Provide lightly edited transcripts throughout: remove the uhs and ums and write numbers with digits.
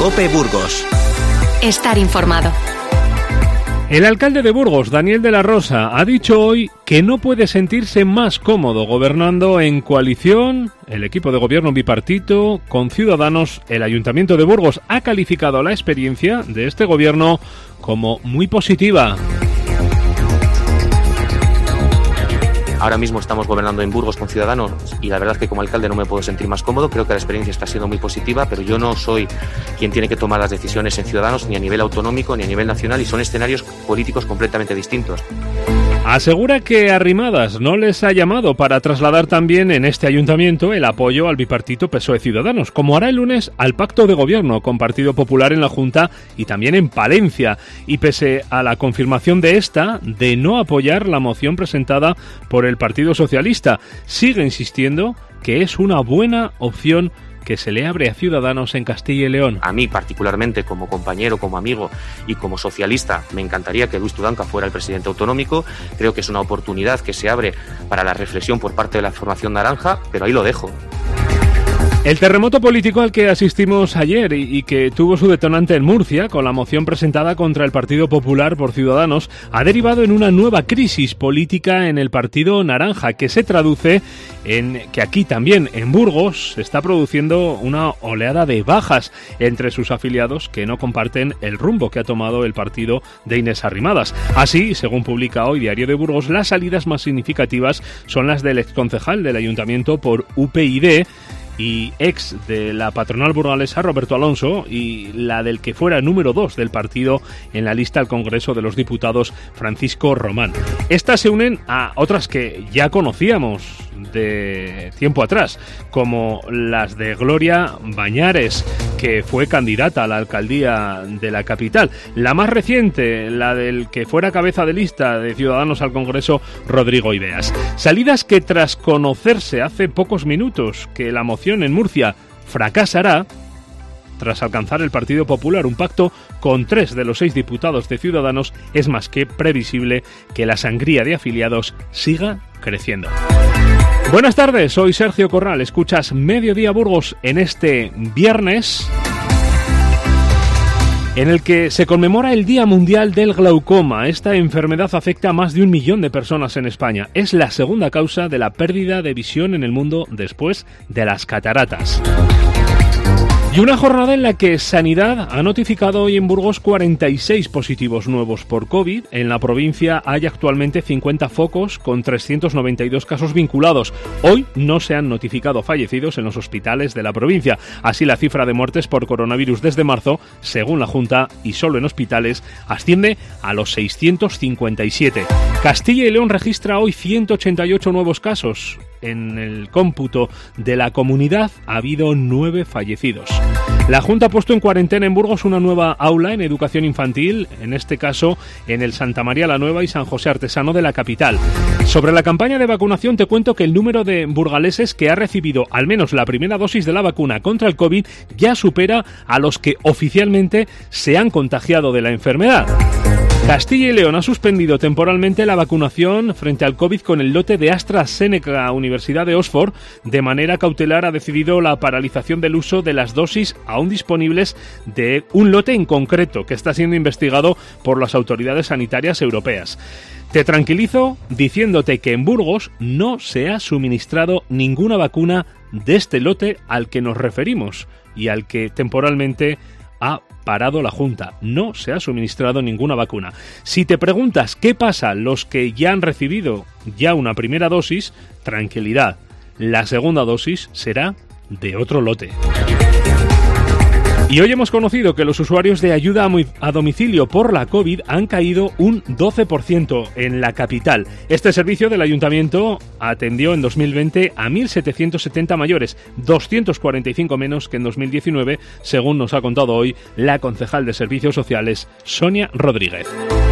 COPE Burgos. Estar informado. El alcalde de Burgos, Daniel de la Rosa, ha dicho hoy que no puede sentirse más cómodo gobernando en coalición. El equipo de gobierno bipartito con Ciudadanos, el Ayuntamiento de Burgos ha calificado la experiencia de este gobierno como muy positiva. Ahora mismo estamos gobernando en Burgos con Ciudadanos y la verdad es que como alcalde no me puedo sentir más cómodo. Creo que la experiencia está siendo muy positiva, pero yo no soy quien tiene que tomar las decisiones en Ciudadanos, ni a nivel autonómico, ni a nivel nacional, y son escenarios políticos completamente distintos. Asegura que Arrimadas no les ha llamado para trasladar también en este ayuntamiento el apoyo al bipartito PSOE-Ciudadanos, como hará el lunes al pacto de gobierno con Partido Popular en la Junta y también en Palencia. Y pese a la confirmación de esta, de no apoyar la moción presentada por el Partido Socialista, sigue insistiendo que es una buena opción que se le abre a Ciudadanos en Castilla y León. A mí particularmente, como compañero, como amigo y como socialista, me encantaría que Luis Tudanca fuera el presidente autonómico. Creo que es una oportunidad que se abre para la reflexión por parte de la formación naranja, pero ahí lo dejo. El terremoto político al que asistimos ayer y que tuvo su detonante en Murcia, con la moción presentada contra el Partido Popular por Ciudadanos, ha derivado en una nueva crisis política en el Partido Naranja, que se traduce en que aquí también, en Burgos, se está produciendo una oleada de bajas entre sus afiliados que no comparten el rumbo que ha tomado el partido de Inés Arrimadas. Así, según publica hoy Diario de Burgos, las salidas más significativas son las del exconcejal del Ayuntamiento por UPyD, y ex de la patronal burgalesa Roberto Alonso, y la del que fuera número 2 del partido en la lista al Congreso de los Diputados, Francisco Román. Estas se unen a otras que ya conocíamos de tiempo atrás, como las de Gloria Bañares, que fue candidata a la alcaldía de la capital. La más reciente, la del que fuera cabeza de lista de Ciudadanos al Congreso, Rodrigo Ibeas. Salidas que tras conocerse hace pocos minutos que la moción en Murcia fracasará, tras alcanzar el Partido Popular un pacto con 3 de los 6 diputados de Ciudadanos, es más que previsible que la sangría de afiliados siga creciendo. Buenas tardes, soy Sergio Corral, escuchas Mediodía Burgos en este viernes, en el que se conmemora el Día Mundial del Glaucoma. Esta enfermedad afecta a más de 1 millón de personas en España. Es la segunda causa de la pérdida de visión en el mundo después de las cataratas. Y una jornada en la que Sanidad ha notificado hoy en Burgos 46 positivos nuevos por COVID. En la provincia hay actualmente 50 focos con 392 casos vinculados. Hoy no se han notificado fallecidos en los hospitales de la provincia. Así, la cifra de muertes por coronavirus desde marzo, según la Junta, y solo en hospitales, asciende a los 657. Castilla y León registra hoy 188 nuevos casos. En el cómputo de la comunidad ha habido 9 fallecidos. La Junta ha puesto en cuarentena en Burgos una nueva aula en educación infantil, en este caso en el Santa María la Nueva y San José Artesano de la capital. Sobre la campaña de vacunación te cuento que el número de burgaleses que ha recibido al menos la primera dosis de la vacuna contra el COVID ya supera a los que oficialmente se han contagiado de la enfermedad. Castilla y León ha suspendido temporalmente la vacunación frente al COVID con el lote de AstraZeneca. Universidad de Oxford, de manera cautelar, ha decidido la paralización del uso de las dosis aún disponibles de un lote en concreto que está siendo investigado por las autoridades sanitarias europeas. Te tranquilizo diciéndote que en Burgos no se ha suministrado ninguna vacuna de este lote al que nos referimos y al que temporalmente ha parado la Junta. No se ha suministrado ninguna vacuna. Si te preguntas qué pasa los que ya han recibido ya una primera dosis, tranquilidad. La segunda dosis será de otro lote. Y hoy hemos conocido que los usuarios de ayuda a domicilio por la COVID han caído un 12% en la capital. Este servicio del Ayuntamiento atendió en 2020 a 1.770 mayores, 245 menos que en 2019, según nos ha contado hoy la concejal de Servicios Sociales, Sonia Rodríguez.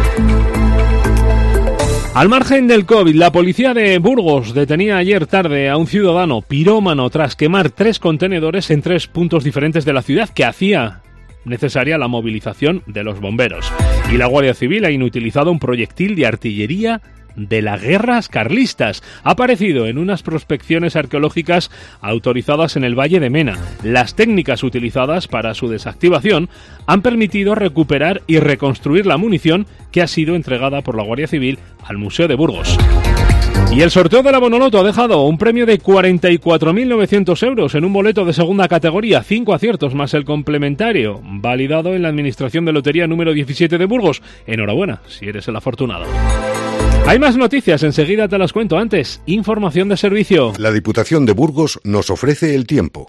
Al margen del COVID, la policía de Burgos detenía ayer tarde a un ciudadano pirómano tras quemar 3 contenedores en 3 puntos diferentes de la ciudad, que hacía necesaria la movilización de los bomberos. Y la Guardia Civil ha inutilizado un proyectil de artillería de las guerras carlistas. Ha aparecido en unas prospecciones arqueológicas autorizadas en el Valle de Mena. Las técnicas utilizadas para su desactivación han permitido recuperar y reconstruir la munición que ha sido entregada por la Guardia Civil al Museo de Burgos. Y el sorteo de la Bonoloto ha dejado un premio de 44.900 euros en un boleto de segunda categoría, 5 aciertos más el complementario, validado en la Administración de Lotería número 17 de Burgos. Enhorabuena, si eres el afortunado. Hay más noticias, enseguida te las cuento. Antes, información de servicio. La Diputación de Burgos nos ofrece el tiempo.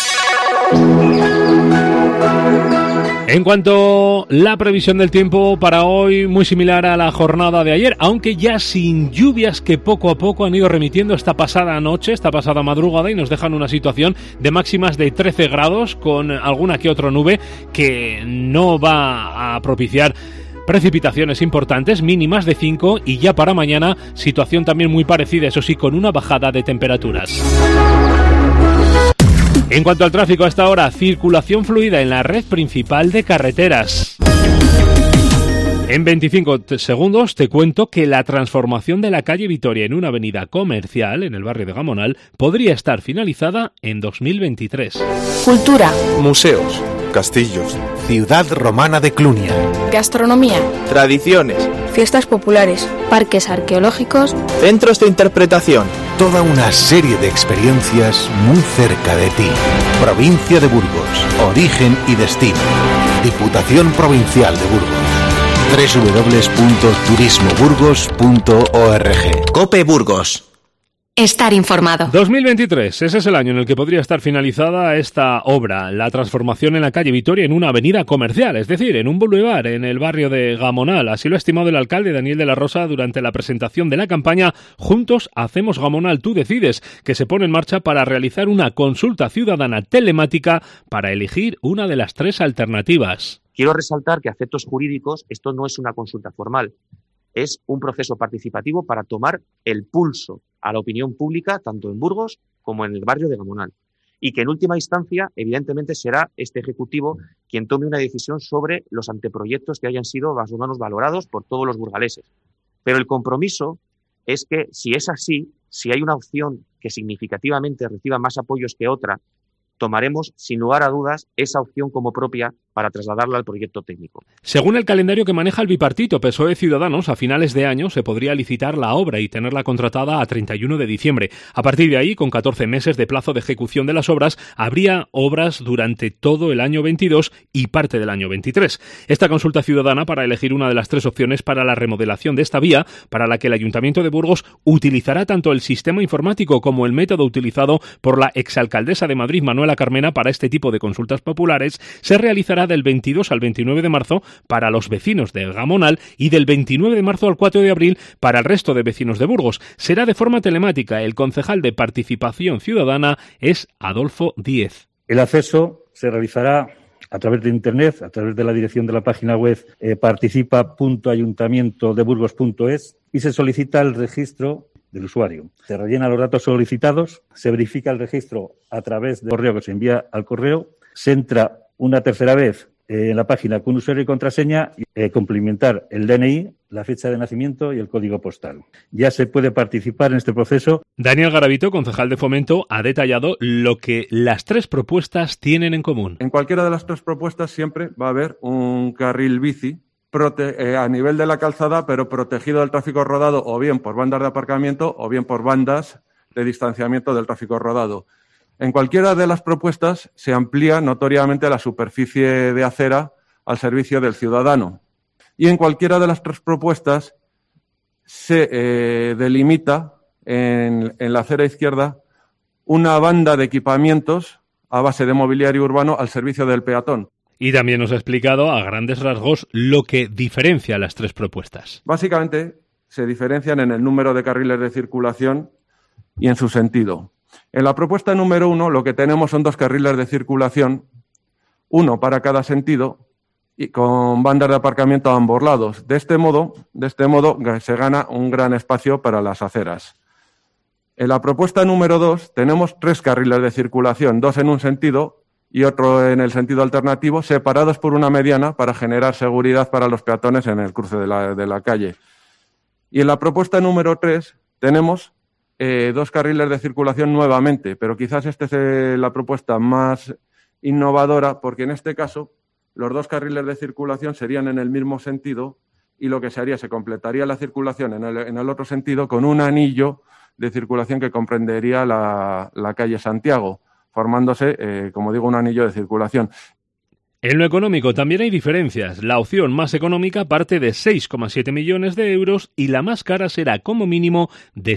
En cuanto a la previsión del tiempo para hoy, muy similar a la jornada de ayer, aunque ya sin lluvias que poco a poco han ido remitiendo esta pasada noche, esta pasada madrugada, y nos dejan una situación de máximas de 13 grados con alguna que otra nube que no va a propiciar precipitaciones importantes, mínimas de 5, y ya para mañana situación también muy parecida, eso sí, con una bajada de temperaturas. En cuanto al tráfico, a esta hora, circulación fluida en la red principal de carreteras. En 25 segundos te cuento que la transformación de la calle Vitoria en una avenida comercial en el barrio de Gamonal podría estar finalizada en 2023. Cultura. Museos. Castillos. Ciudad romana de Clunia. Gastronomía. Tradiciones. Fiestas populares. Parques arqueológicos. Centros de interpretación. Toda una serie de experiencias muy cerca de ti. Provincia de Burgos. Origen y destino. Diputación Provincial de Burgos. www.turismoburgos.org. Cope Burgos. Estar informado. 2023, ese es el año en el que podría estar finalizada esta obra, la transformación en la calle Vitoria en una avenida comercial, es decir, en un boulevard en el barrio de Gamonal. Así lo ha estimado el alcalde Daniel de la Rosa durante la presentación de la campaña Juntos Hacemos Gamonal, tú decides, que se pone en marcha para realizar una consulta ciudadana telemática para elegir una de las 3 alternativas. Quiero resaltar que a efectos jurídicos esto no es una consulta formal, es un proceso participativo para tomar el pulso a la opinión pública, tanto en Burgos como en el barrio de Gamonal. Y que en última instancia, evidentemente, será este Ejecutivo quien tome una decisión sobre los anteproyectos que hayan sido más o menos valorados por todos los burgaleses. Pero el compromiso es que, si es así, si hay una opción que significativamente reciba más apoyos que otra, tomaremos, sin lugar a dudas, esa opción como propia para trasladarla al proyecto técnico. Según el calendario que maneja el bipartito PSOE-Ciudadanos, a finales de año se podría licitar la obra y tenerla contratada a 31 de diciembre. A partir de ahí, con 14 meses de plazo de ejecución de las obras, habría obras durante todo el año 22 y parte del año 23. Esta consulta ciudadana para elegir una de las 3 opciones para la remodelación de esta vía, para la que el Ayuntamiento de Burgos utilizará tanto el sistema informático como el método utilizado por la exalcaldesa de Madrid, Manuela Carmena, para este tipo de consultas populares, se realizará del 22 al 29 de marzo para los vecinos de Gamonal y del 29 de marzo al 4 de abril para el resto de vecinos de Burgos. Será de forma telemática. El concejal de Participación Ciudadana es Adolfo Díez. El acceso se realizará a través de Internet, a través de la dirección de la página web participa.ayuntamientodeburgos.es, y se solicita el registro del usuario. Se rellenan los datos solicitados, se verifica el registro a través del correo que se envía al correo, se entra una tercera vez en la página con usuario y contraseña, complementar el DNI, la fecha de nacimiento y el código postal. Ya se puede participar en este proceso. Daniel Garavito, concejal de Fomento, ha detallado lo que las 3 propuestas tienen en común. En cualquiera de las 3 propuestas siempre va a haber un carril bici a nivel de la calzada, pero protegido del tráfico rodado, o bien por bandas de aparcamiento o bien por bandas de distanciamiento del tráfico rodado. En cualquiera de las propuestas se amplía notoriamente la superficie de acera al servicio del ciudadano. Y en cualquiera de las 3 propuestas se delimita en la acera izquierda una banda de equipamientos a base de mobiliario urbano al servicio del peatón. Y también nos ha explicado a grandes rasgos lo que diferencia las 3 propuestas. Básicamente se diferencian en el número de carriles de circulación y en su sentido. En la propuesta número 1 lo que tenemos son 2 carriles de circulación, uno para cada sentido y con bandas de aparcamiento a ambos lados. De este modo se gana un gran espacio para las aceras. En la propuesta número 2 tenemos 3 carriles de circulación, 2 en un sentido y otro en el sentido alternativo, separados por una mediana para generar seguridad para los peatones en el cruce de la calle. Y en la propuesta número 3 tenemos 2 carriles de circulación nuevamente, pero quizás esta es la propuesta más innovadora, porque en este caso los 2 carriles de circulación serían en el mismo sentido y lo que se haría, se completaría la circulación en el otro sentido con un anillo de circulación que comprendería la calle Santiago, formándose, como digo, un anillo de circulación. En lo económico también hay diferencias. La opción más económica parte de 6,7 millones de euros y la más cara será como mínimo de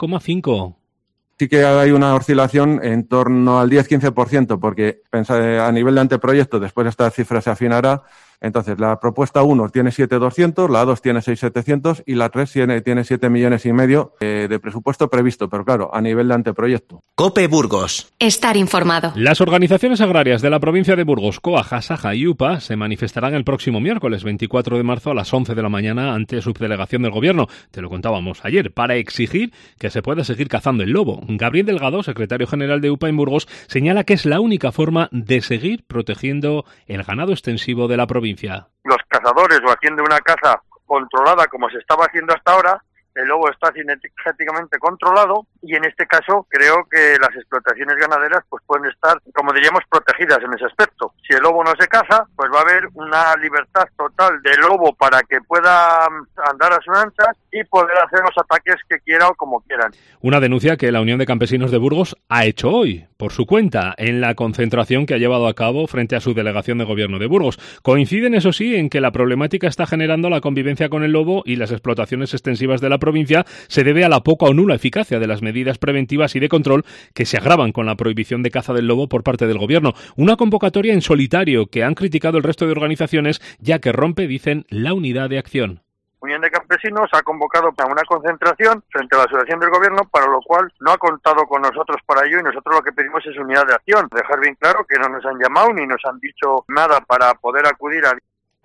7,5. Sí que hay una oscilación en torno al 10-15%, porque a nivel de anteproyecto después esta cifra se afinará. Entonces, la propuesta 1 tiene 7.200, la 2 tiene 6.700 y la 3 tiene 7,5 millones de presupuesto previsto, pero claro, a nivel de anteproyecto. COPE Burgos. Estar informado. Las organizaciones agrarias de la provincia de Burgos, COAG, SAJA y UPA se manifestarán el próximo miércoles 24 de marzo a las 11 de la mañana ante subdelegación del Gobierno, te lo contábamos ayer, para exigir que se pueda seguir cazando el lobo. Gabriel Delgado, secretario general de UPA en Burgos, señala que es la única forma de seguir protegiendo el ganado extensivo de la provincia. Los cazadores o haciendo una caza controlada como se estaba haciendo hasta ahora, el lobo está cinegéticamente controlado y en este caso creo que las explotaciones ganaderas pues pueden estar, como diríamos, protegidas en ese aspecto. Si el lobo no se caza, pues va a haber una libertad total del lobo para que pueda andar a sus anchas y poder hacer los ataques que quiera o como quieran. Una denuncia que la Unión de Campesinos de Burgos ha hecho hoy, por su cuenta, en la concentración que ha llevado a cabo frente a su delegación de gobierno de Burgos. Coinciden, eso sí, en que la problemática está generando la convivencia con el lobo y las explotaciones extensivas de la provincia se debe a la poca o nula eficacia de las medidas preventivas y de control que se agravan con la prohibición de caza del lobo por parte del gobierno. Una convocatoria en solitario que han criticado el resto de organizaciones, ya que rompe, dicen, la unidad de acción. Unión de Campesinos ha convocado a una concentración frente a la asociación del gobierno, para lo cual no ha contado con nosotros para ello y nosotros lo que pedimos es unidad de acción. Dejar bien claro que no nos han llamado ni nos han dicho nada para poder acudir a...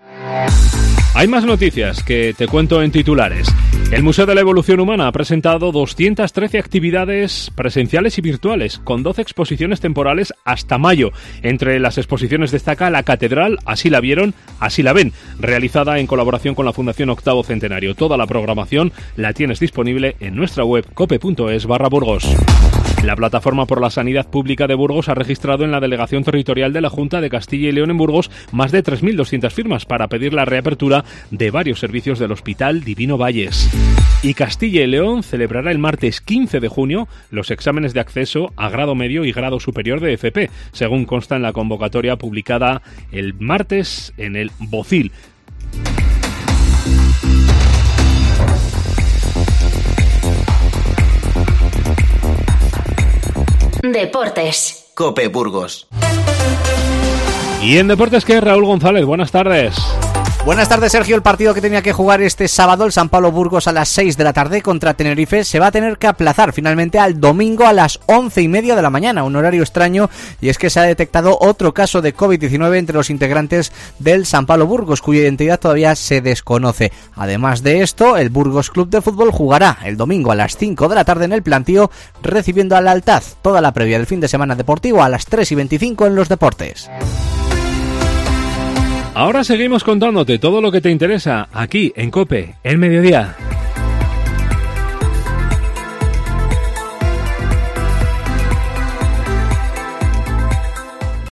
Hay más noticias que te cuento en titulares. El Museo de la Evolución Humana ha presentado 213 actividades presenciales y virtuales, con 12 exposiciones temporales hasta mayo. Entre las exposiciones destaca La Catedral, Así la vieron, así la ven, realizada en colaboración con la Fundación Octavo Centenario. Toda la programación la tienes disponible en nuestra web cope.es/Burgos. La Plataforma por la Sanidad Pública de Burgos ha registrado en la Delegación Territorial de la Junta de Castilla y León en Burgos más de 3.200 firmas para pedir la reapertura de varios servicios del Hospital Divino Valles. Y Castilla y León celebrará el martes 15 de junio los exámenes de acceso a grado medio y grado superior de FP, según consta en la convocatoria publicada el martes en el BOCIL. Deportes. COPE Burgos. Y en Deportes, ¿qué? Raúl González, buenas tardes. Buenas tardes, Sergio. El partido que tenía que jugar este sábado el San Pablo Burgos a las 6 de la tarde contra Tenerife se va a tener que aplazar finalmente al domingo a las 11:30 de la mañana, un horario extraño, y es que se ha detectado otro caso de COVID-19 entre los integrantes del San Pablo Burgos, cuya identidad todavía se desconoce. Además de esto, el Burgos Club de Fútbol jugará el domingo a las 5 de la tarde en el Plantío, recibiendo al Altaz. Toda la previa del fin de semana deportivo a las 3:25 en Los Deportes. Ahora seguimos contándote todo lo que te interesa aquí en COPE, el mediodía.